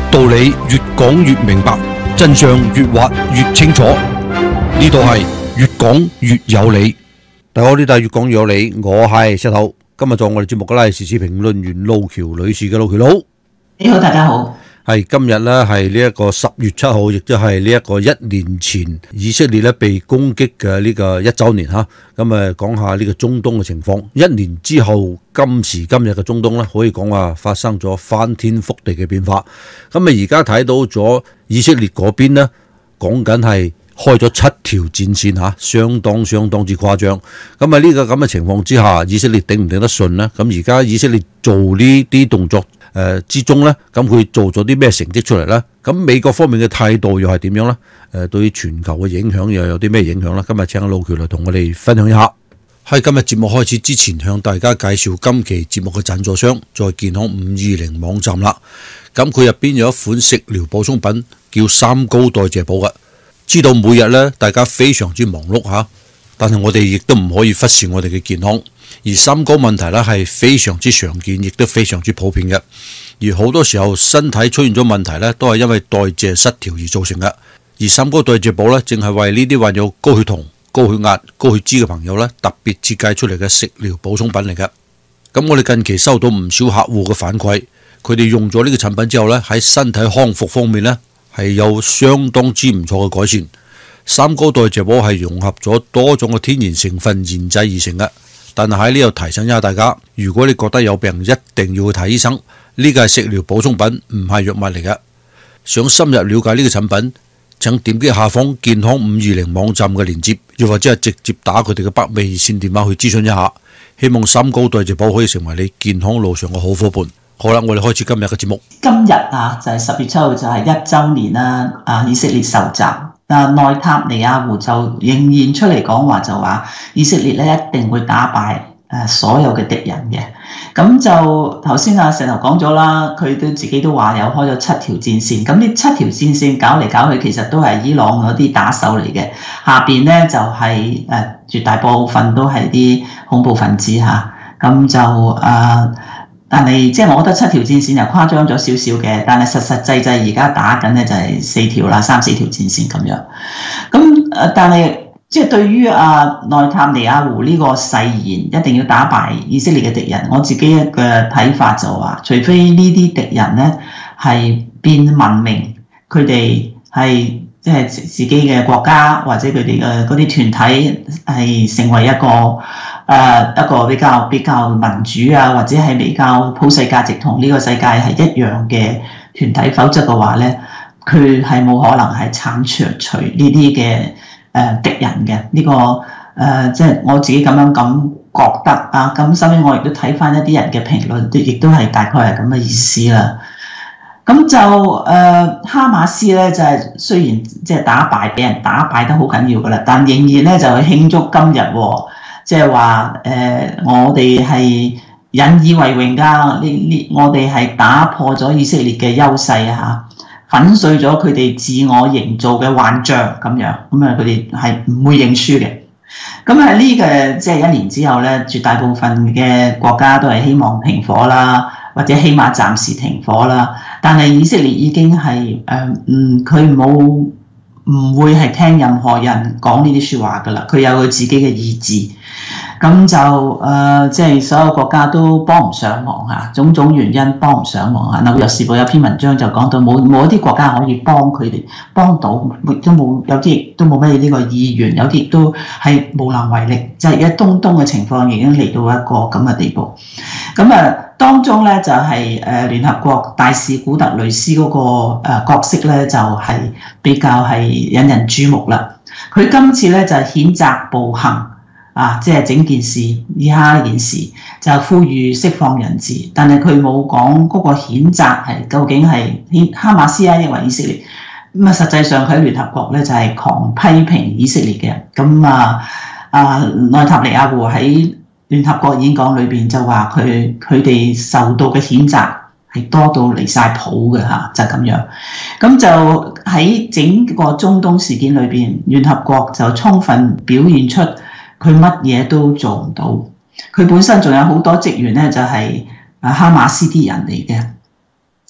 道理越講越明白，真相越挖越清楚。呢度係越講越有理。大家好，呢度係越講越有理，我係石頭。今日做我哋節目嘅係時事評論員路橋女士嘅路橋佬。 你好，大家好。 係今日咧係呢一個10月7號，亦都係呢一個1年前以色列咧被攻擊嘅呢個1週年吓。咁講下呢個中東嘅情況。1年之後，今時今日嘅中東咧，可以講話發生咗翻天覆地嘅變化。咁而家睇到咗以色列嗰邊咧，講緊係開咗7條戰線吓，相當之誇張。咁呢個咁嘅情況之下，以色列頂唔頂得順呢？咁而家以色列做呢啲動作之中呢，咁佢做咗啲咩成績出嚟呢？咁美國方面嘅態度又係點樣呢？對於全球嘅影響又有啲咩影響呢？今日請阿路橋嚟同我哋分享一下。喺今日節目開始之前，向大家介紹今期節目嘅贊助商，在健康520網站啦。咁佢入邊有一款食療補充品叫三高代謝補嘅。知道每日咧大家非常之忙碌吓，但係我哋亦都唔可以忽視我哋嘅健康。而三高問題咧係非常之常見，亦都非常之普遍嘅。而好多時候身體出現咗問題咧，都係因為代謝失調而造成嘅。而三高代謝補咧，正係為呢啲患有高血糖、高血壓、高血脂嘅朋友咧，特別設計出嚟嘅食療補充品嚟嘅。咁我哋近期收到唔少客戶嘅反饋，佢哋用咗呢個產品之後咧，喺身體康復方面咧係有相當之唔錯嘅改善。三高代謝補係融合咗多種嘅天然成分研製而成嘅。但係喺呢度提醒一下大家，如果你覺得有病，一定要去睇醫生。呢個係食療補充品，唔係藥物嚟嘅。想深入了解呢個產品，請點擊下方健康520網站嘅連結，又或者係直接打佢哋嘅北美熱線電話去諮詢一下。希望三高代謝補可以成為你健康路上嘅好伙伴。好啦，我哋開始今日嘅節目。 今日就係10月7號，就係1週年啦。以色列受襲，內塔尼亞胡就仍然出嚟講話，就話以色列咧一定會打敗所有嘅敵人嘅。咁就頭先石頭講咗啦，佢都自己都話有開咗7條戰線。咁呢7條戰線搞嚟搞去，其實都係伊朗嗰啲打手嚟嘅。下邊咧就係絕大部分都係啲恐怖分子嚇。咁就但係即係我覺得7條戰線又誇張咗少少嘅，但係實際而家打緊咧就係3條啦，3-4條戰線咁樣。咁但係即係對於內塔尼亞胡呢個誓言一定要打敗以色列嘅敵人，我自己嘅睇法就話，除非呢啲敵人咧係變文明，佢哋係即係自己嘅國家或者佢哋嘅嗰啲團體係成為一個比較民主或者係比較普世價值同呢個世界係一樣嘅團體，否則嘅話咧，佢係冇可能係剷除呢啲嘅敵人嘅。呢個即係我自己咁樣咁覺得啊。咁所以我亦都睇翻一啲人嘅評論，亦都係大概係咁嘅意思啦。咁就哈馬斯咧就係雖然即係俾人打敗得好緊要噶啦，但仍然咧就去慶祝今日喎。即係話我哋係引以為榮㗎，我哋係打破咗以色列嘅優勢嚇，粉碎咗佢哋自我營造嘅幻象咁樣，咁佢哋係唔會認輸嘅。咁喺呢個即係1年之後咧，絕大部分嘅國家都係希望停火啦，或者起碼暫時停火啦。但係以色列已經係佢唔會係聽任何人講呢啲説話㗎啦，佢有佢自己嘅意志。咁就即係所有國家都幫唔上忙嚇，種種原因幫唔上忙嚇。紐約時報有篇文章就講到冇一啲國家可以幫佢哋幫到，都冇，有啲亦都冇咩呢個意願，有啲亦都係無能為力。就係而家東嘅情況已經嚟到一個咁嘅地步。咁當中咧就係聯合國大使古特雷斯嗰個角色咧就係比較係引人注目啦。佢今次咧就譴責暴行。即係整件事，以下呢件事就呼籲釋放人質，但係佢冇講嗰個譴責係究竟係哈馬斯抑或以色列。咁實際上佢喺聯合國咧就係狂批評以色列嘅。咁內塔尼亞胡喺聯合國演講裏邊就話佢哋受到嘅譴責係多到離晒譜嘅嚇，就係咁樣。咁就喺整個中東事件裏邊，聯合國就充分表現出佢乜嘢都做唔到，佢本身仲有好多職員咧，就係哈馬斯啲人嚟嘅。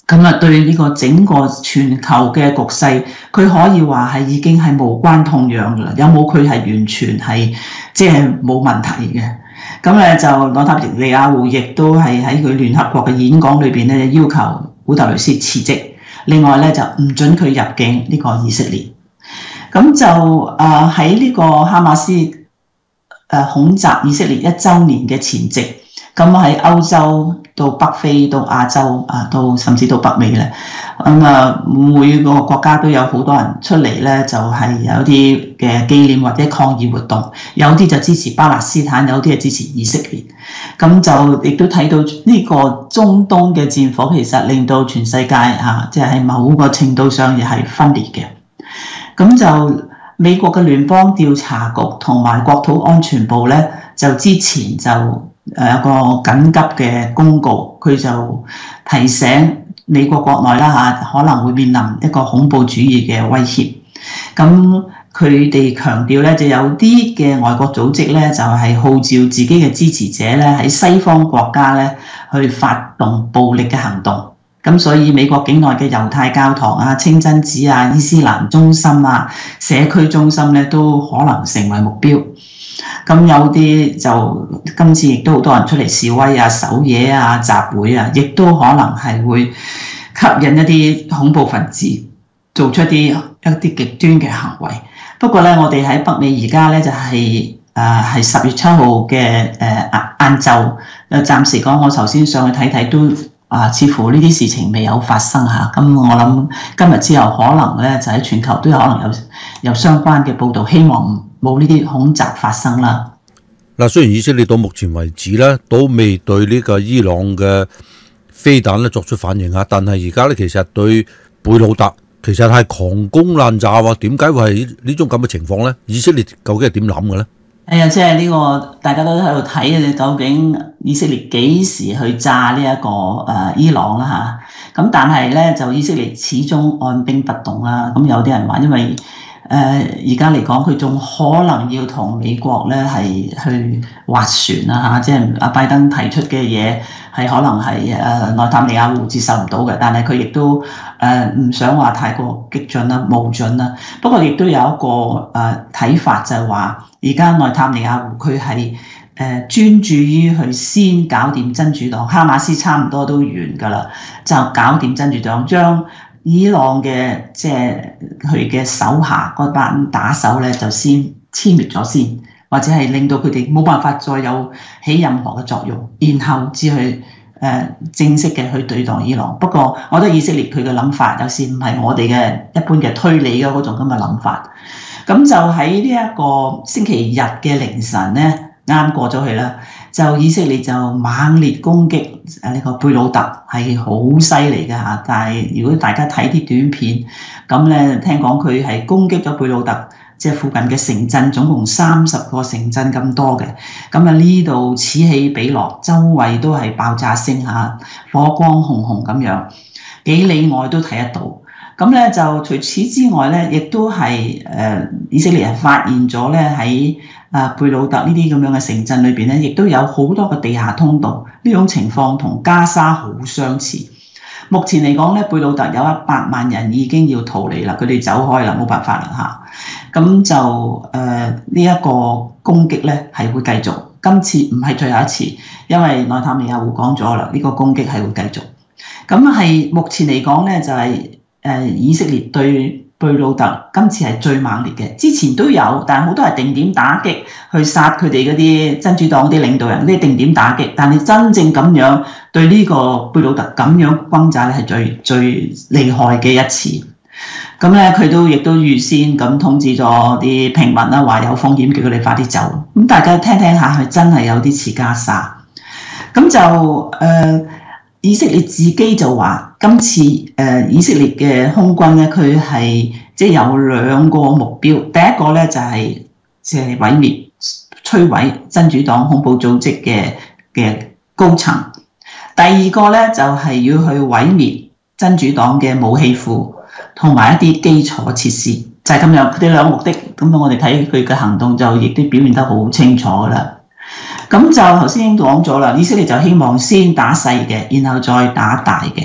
咁啊，對呢個整個全球嘅局勢，佢可以話係已經係無關痛癢噶啦。有冇佢係完全係即係冇問題嘅。咁咧就內塔尼亞胡亦都係喺佢聯合國嘅演講裏邊咧要求古特雷斯辭職，另外咧就唔准佢入境呢個以色列。咁就喺呢個哈馬斯恐襲以色列1週年嘅前夕。咁喺歐洲到北非到亞洲到甚至到北美咧，每個國家都有好多人出嚟咧，就係有啲嘅紀念或者抗議活動，有啲就支持巴勒斯坦，有啲係支持以色列。咁就亦都睇到呢個中東嘅戰火，其實令到全世界即係喺某個程度上亦係分裂嘅。咁就美國嘅聯邦調查局同埋國土安全部咧，就之前就有個緊急嘅公告，佢就提醒美國國內啦可能會面臨一個恐怖主義嘅威脅。咁佢哋強調咧，就有啲嘅外國組織咧，就係號召自己嘅支持者咧喺西方國家咧去發動暴力嘅行動。咁所以美國境內嘅猶太教堂清真寺伊斯蘭中心社區中心咧都可能成為目標。咁有啲就今次亦都好多人出嚟示威守夜集會亦都可能係會吸引一啲恐怖分子做出一啲極端嘅行為。不過咧，我哋喺北美而家咧就係10月7號嘅晏晝，暫時講我頭先上去睇睇都似乎呢啲事情未有發生嚇。咁我諗今日之後可能咧就喺全球都有可能有相關嘅報導，希望冇呢啲恐襲發生啦。 嗱，雖然以色列到目前為止咧都未對呢個伊朗嘅飛彈咧作出反應但係而家咧其實對貝魯特其實係狂攻濫炸喎，點解會係呢種咁嘅情況咧？以色列究竟係點諗嘅咧？ 即係呢個大家都喺度睇究竟以色列幾時去炸呢一個伊朗啦嚇。咁但係咧就以色列始終按兵不動啦。咁有啲人話因為而家嚟講，佢仲可能要同美國咧係去斡旋啦即係拜登提出嘅嘢係可能係內塔尼亞胡接受唔到嘅，但係佢亦都唔想話太過激進啦、冒進啦。不過亦都有一個睇法就係話，而家內塔尼亞胡佢係專注於去先搞掂真主黨，哈馬斯差唔多都完㗎啦，就搞掂真主黨，將伊朗嘅即係佢嘅手下嗰班打手咧，就先殲滅咗先，或者係令到佢哋冇辦法再有起任何嘅作用，然後至去正式嘅去對待伊朗。不過，我覺得以色列佢嘅諗法有時唔係我哋嘅一般嘅推理嘅嗰種咁嘅諗法。咁就喺呢一個星期日嘅凌晨咧。啱過咗去啦，就以色列就猛烈攻擊呢個貝魯特係好犀利㗎嚇。但係如果大家睇啲短片，咁咧聽講佢係攻擊咗貝魯特即係附近嘅城鎮，總共30個城鎮咁多嘅。咁呢度此起彼落，周圍都係爆炸聲嚇，火光紅紅咁樣，幾里外都睇得到。咁咧就除此之外咧，亦都係以色列人發現咗咧喺貝魯特呢啲咁樣嘅城鎮裏邊咧，亦都有好多個地下通道。呢種情況同加沙好相似。目前嚟講咧，貝魯特有100萬人已經要逃離啦，佢哋走開啦，冇辦法啦嚇。咁就呢一個攻擊咧係會繼續，今次唔係最後一次，因為內塔尼亞胡講咗啦，呢個攻擊係會繼續。咁係目前嚟講咧就係以色列對貝魯特今次係最猛烈嘅，之前都有，但係好多係定點打擊，去殺佢哋嗰啲真主黨啲領導人，呢啲定點打擊。但係真正咁樣對呢個貝魯特咁樣轟炸咧，係最厲害嘅一次。咁咧佢都亦都預先咁通知咗啲平民啦，話有風險，叫佢哋快啲走。咁大家聽聽下，佢真係有啲似加沙。咁就以色列自己就話，今次以色列嘅空軍咧，佢係即係有2個目標。第一個咧就係即係毀滅、摧毀真主黨恐怖組織嘅高層。第二個咧就係要去毀滅真主黨嘅武器庫同埋一啲基礎設施，就係咁樣。佢哋2個目的，咁我哋睇佢嘅行動就亦都表現得好清楚㗎啦。咁就頭先已經講咗啦，以色列就希望先打細嘅，然後再打大嘅。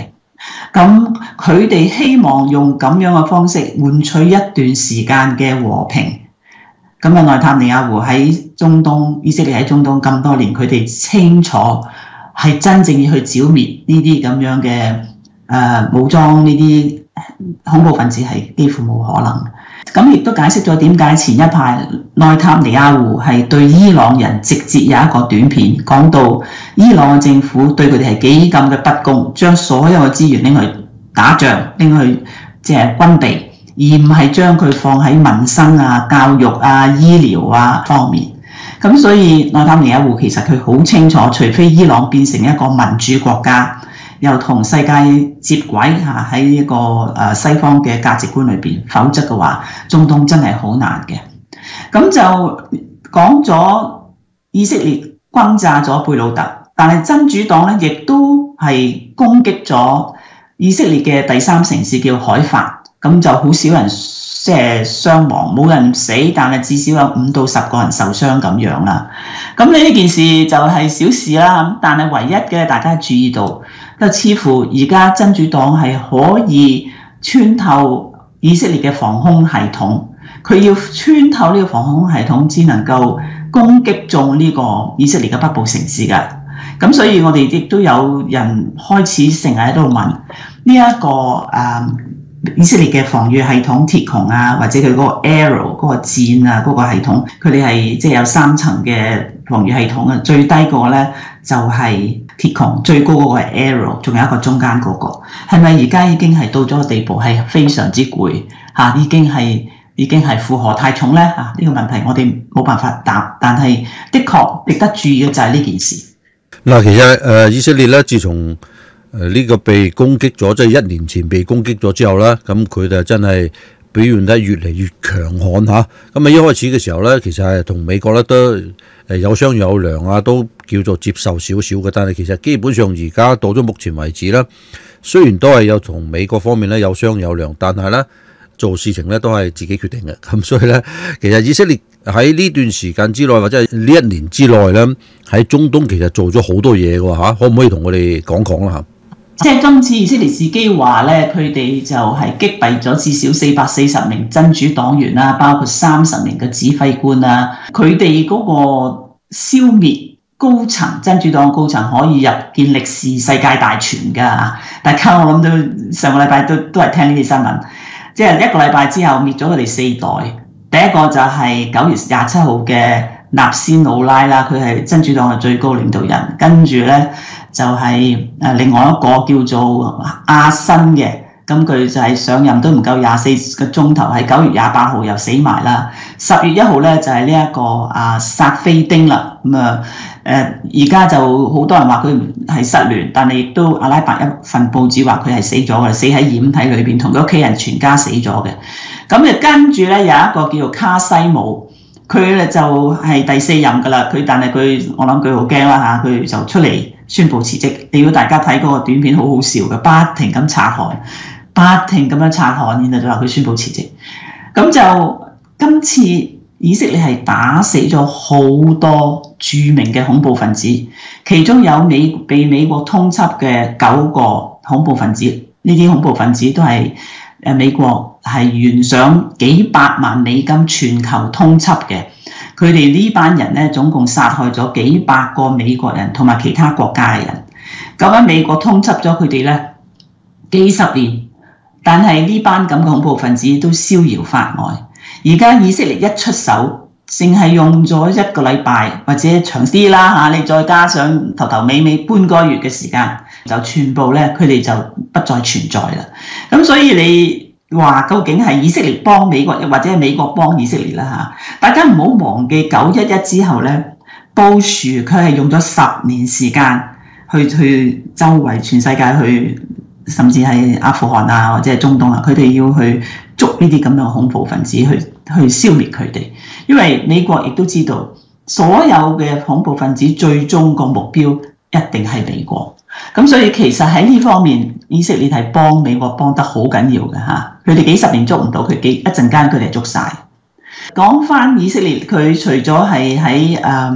咁佢哋希望用咁樣嘅方式換取一段時間嘅和平。咁內塔尼亞胡喺中東，以色列喺中東咁多年，佢哋清楚係真正要去剿滅呢啲咁樣嘅武裝呢啲恐怖分子係幾乎冇可能。咁亦都解釋咗點解前一排內塔尼亞胡係對伊朗人直接有一個短片，講到伊朗嘅政府對佢哋係幾咁嘅不公，將所有嘅資源拎去打仗，拎去即係軍備，而唔係將佢放喺民生啊、教育啊、醫療啊方面。咁所以內塔尼亞胡其實佢好清楚，除非伊朗變成一個民主國家，又同世界接軌嚇喺一個西方嘅價值觀裏邊，否則嘅話，中東真係好難嘅。咁就講咗以色列轟炸咗貝魯特，但係真主黨咧亦都係攻擊咗以色列嘅第三城市叫海法，咁就好少人即係傷亡，冇人死，但係至少有5到10個人受傷咁樣啦。咁呢件事就係小事啦，但係唯一嘅大家注意到，就似乎而家真主黨係可以穿透以色列嘅防空系統，佢要穿透呢個防空系統，只能夠攻擊中呢個以色列嘅北部城市㗎。咁所以我哋亦都有人開始成日喺度問呢一個以色列嘅防禦系統鐵穹啊，或者佢嗰個 Arrow 嗰個箭啊嗰個系統，佢哋係即係有3層嘅防禦系統啊，最低個咧就係鐵穹，最高嗰個係 Arrow， 仲有一個中間嗰個，係咪而家已經係到咗個地步係非常之攰嚇，已經係負荷太重咧嚇？呢個問題我哋冇辦法答，但係的確值得注意嘅就係呢件事。 嗱，其實以色列咧，自從呢個被攻擊咗，即係1年前被攻擊咗之後咧，咁佢哋真係表現得越嚟越強悍嚇。咁一開始嘅時候咧，其實係同美國咧都有商有量啊，都叫做接受少少嘅。但係其實基本上而家到咗目前為止咧，雖然都係有同美國方面咧有商有量，但係咧做事情咧都係自己決定嘅。咁所以咧，其實以色列喺呢段時間之內，或者係呢1年之內咧，喺中東其實做咗好多嘢嘅嚇。可唔可以同我哋講講啦嚇？ 即係今次以色列自己話咧，佢哋就係擊斃咗至少440名真主黨員啦，包括30名嘅指揮官啦。佢哋嗰個消滅高層真主黨高層可以入見歷史世界大全㗎。大家我諗到上個禮拜都係聽呢啲新聞，即係1個禮拜之後滅咗佢哋4代。第一個就係9月27號嘅納斯魯拉啦，佢係真主黨嘅最高領導人。跟住咧就係另外一個叫做阿新嘅，咁佢就係上任都唔夠24個鐘頭，係9月28號又死埋啦。10月1號咧就係呢一個薩菲丁啦。咁而家就好多人話佢係失聯，但係亦都阿拉伯一份報紙話佢係死咗嘅，死喺掩體裏邊，同佢屋企人全家死咗嘅。咁跟住咧有一個叫做卡西姆，佢咧就係第4任㗎啦。但係我諗佢好驚啦嚇，佢就出嚟宣布辭職。如果大家睇嗰個短片好好笑嘅，不停咁擦汗，不停咁樣擦汗，然後就話佢宣布辭職。咁就今次以色列係打死咗好多著名嘅恐怖分子，其中有被美國通緝嘅9個恐怖分子。呢啲恐怖分子都係美國係懸賞幾百萬美金全球通緝嘅。佢哋呢班人咧總共殺害咗幾百個美國人同埋其他國家嘅人。咁喺美國通緝咗佢哋咧幾十年，但係呢班咁嘅恐怖分子都逍遙法外。而家以色列一出手，淨係用咗1個禮拜或者長啲啦嚇，你再加上頭尾半個月嘅時間，就全部咧佢哋就不再存在啦。咁所以你話究竟係以色列幫美國，或者係美國幫以色列啦嚇？大家唔好忘記911之後咧，布殊佢係用咗10年時間去周圍全世界去，甚至係阿富汗啊或者係中東啊，佢哋要去捉呢啲咁嘅恐怖分子去消滅佢哋，因為美國亦都知道所有嘅恐怖分子最終個目標一定係美國。咁所以其實喺呢方面，以色列係幫美國幫得好緊要嘅嚇。佢哋幾十年捉唔到佢，一陣間佢哋捉晒。講翻以色列，佢除咗係喺貝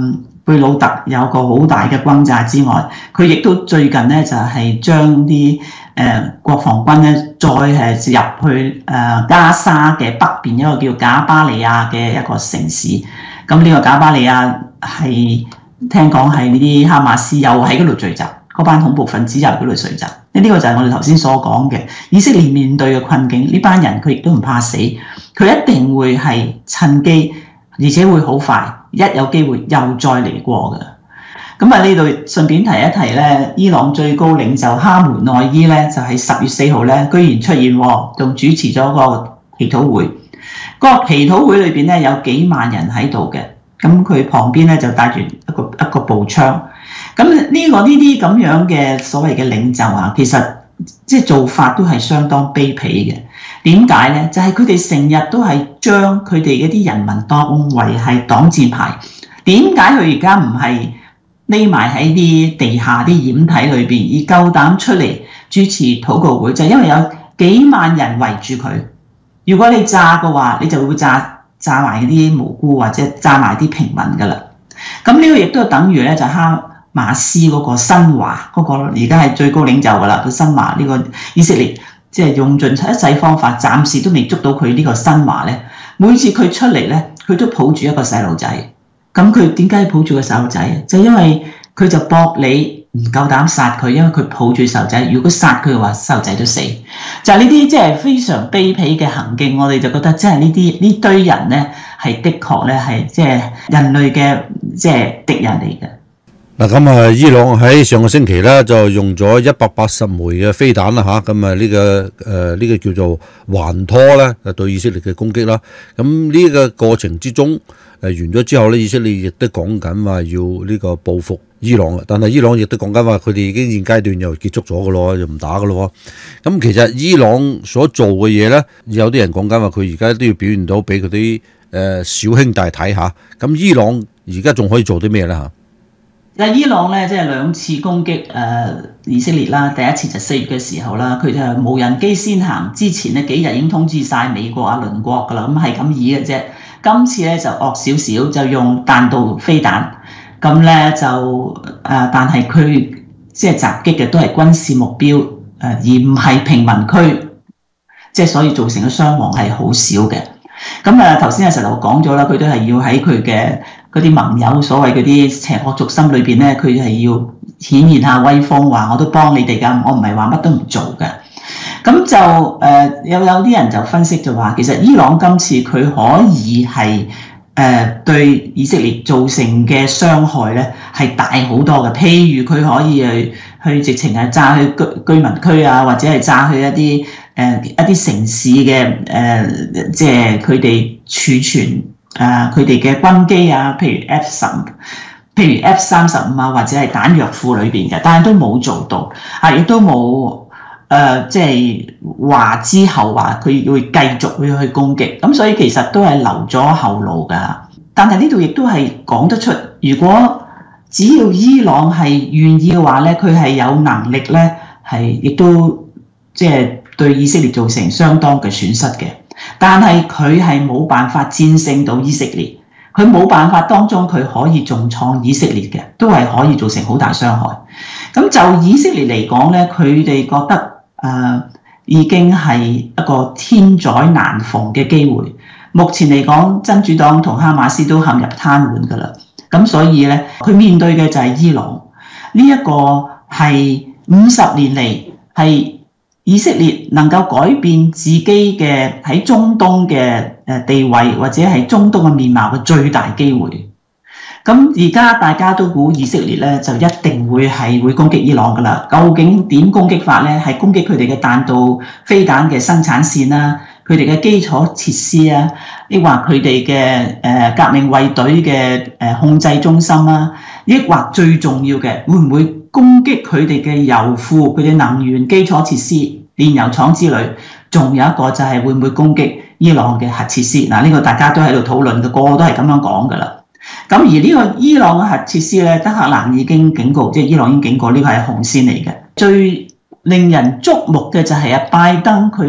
貝魯特有個好大嘅轟炸之外，佢亦都最近咧就係將啲國防軍咧再係入去加沙嘅北邊一個叫賈巴利亞嘅一個城市。咁呢個賈巴利亞係聽講係呢啲哈馬斯又喺嗰度聚集，嗰班恐怖分子又喺嗰度聚集。呢個就係我哋頭先所講嘅以色列面對嘅困境。呢班人佢亦都唔怕死，佢一定會係趁機，而且會好快，一有機會又再嚟過嘅。咁啊，呢度順便提一提咧，伊朗最高領袖哈梅內伊咧就喺10月4號咧居然出現喎，仲主持咗個祈禱會。個祈禱會裏邊咧有幾萬人喺度嘅，咁佢旁邊咧就帶住一個步槍。咁呢啲咁樣嘅所謂嘅領袖啊，其實即係做法都係相當卑鄙嘅。點解咧？就係佢哋成日都係將佢哋嗰啲人民當為係擋箭牌。點解佢而家唔係匿埋喺啲地下啲掩體裏邊，而夠膽出嚟主持禱告會？就係因為有幾萬人圍住佢。如果你炸嘅話，你就會炸埋啲無辜或者炸埋啲平民㗎啦。咁呢個亦都等於咧就哈馬斯嗰個新華嗰個而家係最高領袖㗎啦。佢新華呢個以色列即係用盡一切方法，暫時都未捉到佢呢個新華咧。每次佢出嚟咧，佢都抱住一個細路仔。咁佢點解抱住個細路仔？就因為佢就搏你唔夠膽殺佢，因為佢抱住細路仔。如果殺佢嘅話，細路仔都死。就係呢啲即係非常卑鄙嘅行徑，我哋就覺得即係呢堆人咧係的確咧係即係人類嘅即係敵人嚟嘅。 嗱，咁啊，伊朗喺上個星期咧就用咗180枚嘅飛彈啦嚇，咁啊呢個叫做環拖咧對以色列嘅攻擊啦。咁呢個過程之中完咗之後咧，以色列亦都講緊話要呢個報復伊朗啦。但係伊朗亦都講緊話佢哋已經現階段又結束咗嘅咯，又唔打嘅咯。咁其實伊朗所做嘅嘢咧，有啲人講緊話佢而家都要表現到俾嗰啲小兄弟睇下。咁伊朗而家仲可以做啲咩咧嚇？ 但伊朗咧，即係2次攻擊以色列啦。第一次就4月嘅時候啦，佢就無人機先行，之前咧幾日已經通知晒美國啊鄰國㗎啦，咁係咁意嘅啫。今次咧就惡少少，就用彈道飛彈，咁咧就但係佢即係襲擊嘅都係軍事目標而唔係平民區，即係所以造成嘅傷亡係好少嘅。咁頭先阿石頭講咗啦，佢都係要喺佢嘅嗰啲盟友所謂嗰啲邪惡軸心裏邊咧，佢係要顯現下威風，話我都幫你哋㗎，我唔係話乜都唔做嘅。咁就有啲人就分析就話，其實伊朗今次佢可以係對以色列造成嘅傷害咧係大好多嘅。譬如佢可以去直情係炸去居民區啊，或者係炸去一啲城市嘅即係佢哋儲存佢哋嘅軍機啊，譬如 F-35啊，或者係彈藥庫裏邊嘅，但係都冇做到亦都冇即係話之後話佢會繼續會去攻擊，咁所以其實都係留咗後路㗎。但係呢度亦都係講得出，如果只要伊朗係願意嘅話咧，佢係有能力咧，係亦都即係對以色列造成相當嘅損失嘅。但係佢係冇辦法戰勝到以色列，佢冇辦法當中佢可以重創以色列嘅，都係可以造成好大傷害。咁就以色列嚟講咧，佢哋覺得已經係一個天災難逢嘅機會。目前嚟講，真主黨同哈馬斯都陷入癱瘓㗎啦。咁所以咧，佢面對嘅就係伊朗呢一個係50年嚟係以色列能夠改變自己嘅喺中東嘅地位，或者係中東嘅面貌嘅最大機會。咁而家大家都估以色列咧就一定會攻擊伊朗㗎啦。究竟點攻擊法咧？係攻擊佢哋嘅彈道飛彈嘅生產線啦，佢哋嘅基礎設施啊，抑或佢哋嘅革命衛隊嘅控制中心啊，抑或最重要嘅會唔會攻擊佢哋嘅油庫、佢哋能源基礎設施、煉油廠之類？仲有一個就係會唔會攻擊伊朗嘅核設施？嗱，呢個大家都喺度討論嘅，個個都係咁樣講㗎啦。咁而呢個伊朗嘅核設施咧，德黑蘭已經警告，即係伊朗已經警告呢個係紅線嚟嘅。最令人矚目嘅就係拜登佢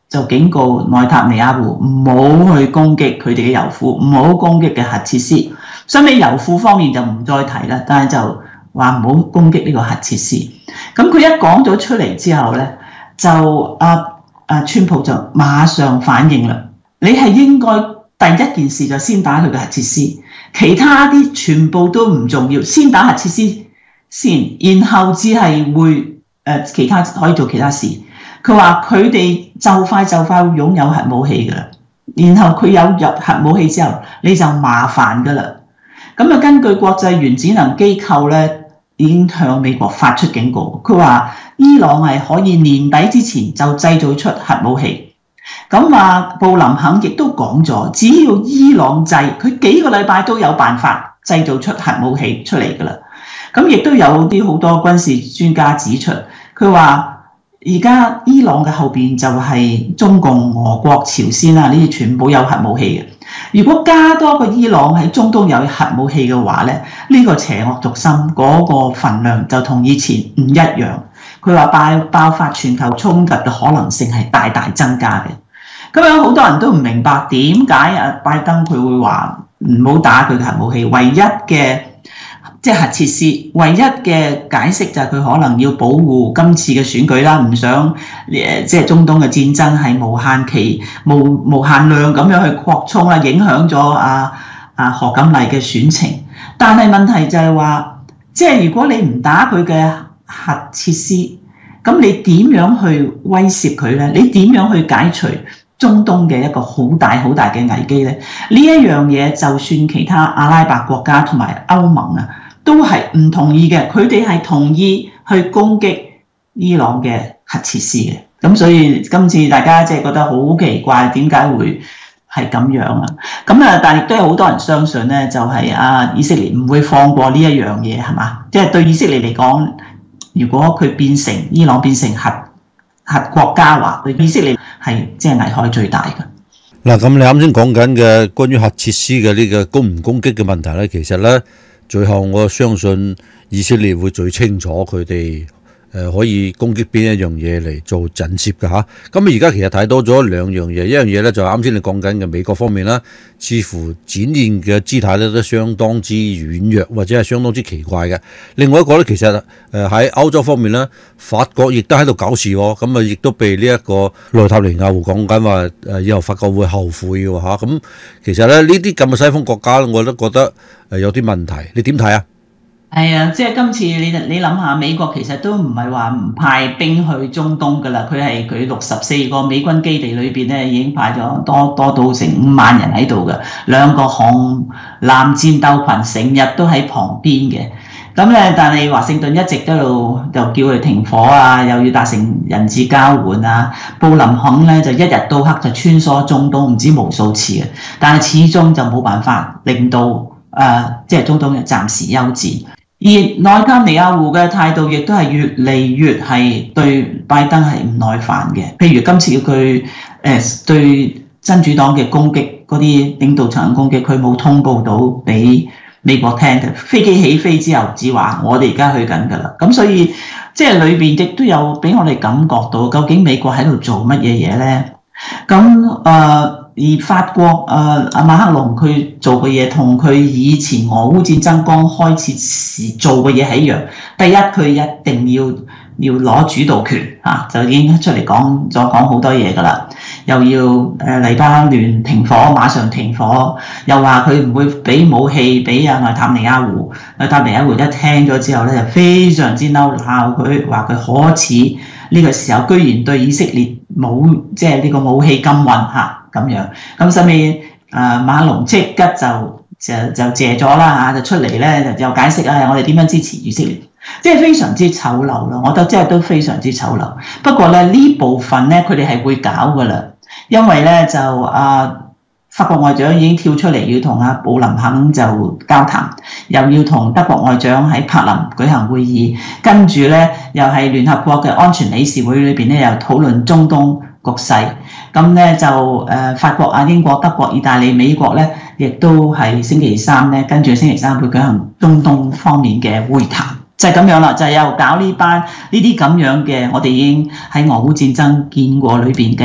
就警告內塔尼亞胡唔好去攻擊佢哋嘅油庫，唔好攻擊嘅核設施。所以油庫方面就唔再提啦，但係就話唔好攻擊呢個核設施。咁佢一講咗出嚟之後咧，就川普就馬上反應啦。你係應該第一件事就先打佢嘅核設施，其他啲全部都唔重要，先打核設施先，然後只係會其他可以做其他事。佢話佢哋就快會擁有核武器㗎啦，然後佢有入核武器之後，你就麻煩㗎啦。咁根據國際原子能機構咧，已經向美國發出警告，佢話伊朗係可以年底之前就製造出核武器。咁話布林肯亦都講咗，只要伊朗制，佢幾個禮拜都有辦法製造出核武器出嚟㗎啦。咁亦都有啲好多軍事專家指出，佢話而家伊朗嘅後邊就係中共、俄國、朝鮮啦，呢啲全部有核武器嘅。如果加多個伊朗喺中東有核武器嘅話咧，呢個邪惡軸心嗰個份量就同以前唔一樣。佢話爆發全球衝突嘅可能性係大大增加嘅。咁樣好多人都唔明白點解拜登佢會話唔好打佢嘅核武器，唯一嘅即係核設施，唯一嘅解釋就係佢可能要保護今次嘅選舉啦，唔想即係中東嘅戰爭係無限量咁樣去擴充啦，影響咗何錦麗嘅選情。但係問題就係話，即係如果你唔打佢嘅核設施，咁你點樣去威懾佢咧？你點樣去解除中東嘅一個好大嘅危機咧？呢一樣嘢就算其他阿拉伯國家同埋歐盟啊，都係唔同意嘅，佢哋係同意去攻擊伊朗嘅核設施嘅。咁所以今次大家即係覺得好奇怪，點解會係咁樣啊？咁但亦都有好多人相信咧，就係以色列唔會放過呢一樣嘢，係嘛？即係對以色列嚟講，如果佢伊朗變成核國家話，對以色列係即係危害最大嘅。 嗱，咁你啱先講緊嘅關於核設施嘅呢個攻唔攻擊嘅問題咧，其實咧最後我相信以色列會最清楚佢哋可以攻擊邊一樣嘢嚟做震懾嘅嚇。咁而家其實睇多咗兩樣嘢，一樣嘢咧就係啱先你講緊嘅美國方面啦，似乎展現嘅姿態咧都相當之軟弱或者係相當之奇怪嘅。另外一個咧，其實喺歐洲方面咧，法國亦都喺度搞事喎，咁亦都被呢一個內塔尼亞胡講緊話以後法國會後悔嘅嚇。咁其實咧呢啲咁嘅西方國家我都覺得有啲問題，你點睇啊？ 係啊，即係今次你諗下，美國其實都唔係話唔派兵去中東㗎啦，佢64個美軍基地裏邊咧已經派咗多到成5萬人喺度㗎，2個紅藍戰鬥群成日都喺旁邊嘅。咁咧，但係華盛頓一直都又叫佢停火啊，又要達成人質交換啊。布林肯咧就一日到黑就穿梭中東，唔知無數次嘅，但係始終就冇辦法令到即係中東嘅暫時休戰。而內塔尼亞胡嘅態度亦都係越嚟越係對拜登係唔耐煩嘅。譬如今次佢對真主黨嘅攻擊，嗰啲領導層嘅攻擊，佢冇通報到俾美國聽嘅。飛機起飛之後只話我哋而家去緊㗎啦。咁所以即係裏邊亦都有俾我哋感覺到，究竟美國喺度做乜嘢嘢咧？咁而法國馬克龍佢做嘅嘢同佢以前俄烏戰爭剛開始時做嘅嘢係一樣。第一，佢一定要攞主導權就已經出嚟講好多嘢㗎啦。又要黎巴嫩停火，馬上停火，又話佢唔會俾武器俾內塔尼亞胡。內塔尼亞胡一聽咗之後咧，就非常之嬲，鬧佢話佢可恥，呢個時候居然對以色列冇即係呢個武器禁運咁樣。咁所以馬克龍即刻就謝咗啦就出嚟咧就又解釋我哋點樣支持以色列，即係非常之醜陋咯。我覺得即係都非常之醜陋。不過咧呢部分咧佢哋係會搞㗎啦，因為咧就法國外長已經跳出嚟要同布林肯就交談，又要同德國外長喺柏林舉行會議，跟住咧又係聯合國嘅安全理事會裏邊咧又討論中東局勢。咁咧就法國英國、德國、意大利、美國咧，亦都係星期三咧，跟住星期三會舉行中東方面嘅會談，就係咁樣啦，就係又搞呢啲咁樣嘅，我哋已經喺俄烏戰爭見過裏邊嘅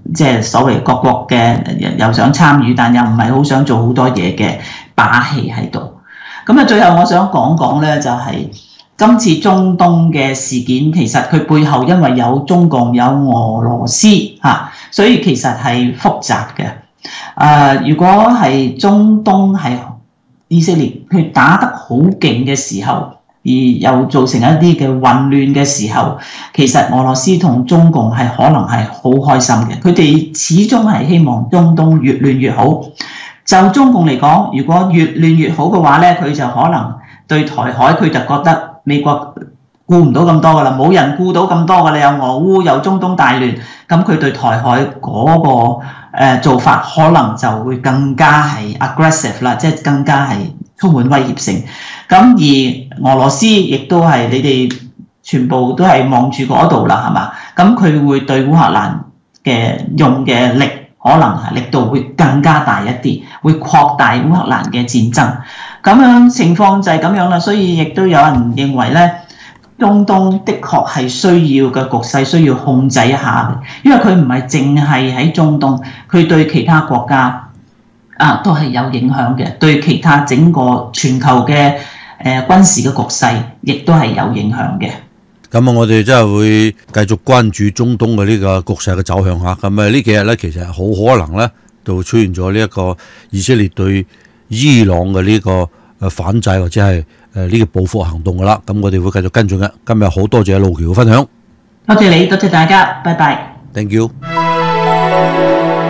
即係所謂各國嘅又想參與，但又唔係好想做好多嘢嘅把戲喺度。咁啊，最後我想講講咧，就係今次中東嘅事件，其實佢背後因為有中共有俄羅斯嚇，所以其實係複雜嘅。如果係中東係以色列佢打得好勁嘅時候，而又造成一啲嘅混亂嘅時候，其實俄羅斯同中共係可能係好開心嘅，佢哋始終係希望中東越亂越好。就中共嚟講，如果越亂越好嘅話咧，佢就可能對台海佢就覺得美國顧唔到咁多噶啦，冇人顧到咁多噶啦，有俄烏有中東大亂，咁佢對台海嗰個做法可能就會更加係 aggressive 啦，即係更加係充滿威脅性。咁而俄羅斯亦都係你哋全部都係望住嗰度啦，係嘛？咁佢會對烏克蘭嘅用嘅力可能係力度會更加大一啲，會擴大烏克蘭嘅戰爭。咁樣情況就係咁樣啦，所以亦都有人認為咧，中東的確係需要嘅局勢需要控制一下嘅，因為佢唔係淨係喺中東，佢對其他國家都係有影響嘅，對其他整個全球嘅軍事嘅局勢亦都係有影響嘅。 咁我哋真係會繼續關注中東嘅呢個局勢嘅走向嚇。咁呢幾日咧，其實好可能咧，就會出現咗呢一個以色列對伊朗嘅呢個反制或者係呢個報復行動㗎啦。咁我哋會繼續跟進嘅。今日好多謝路橋嘅分享， 多謝你，多謝大家，拜拜。 Thank you。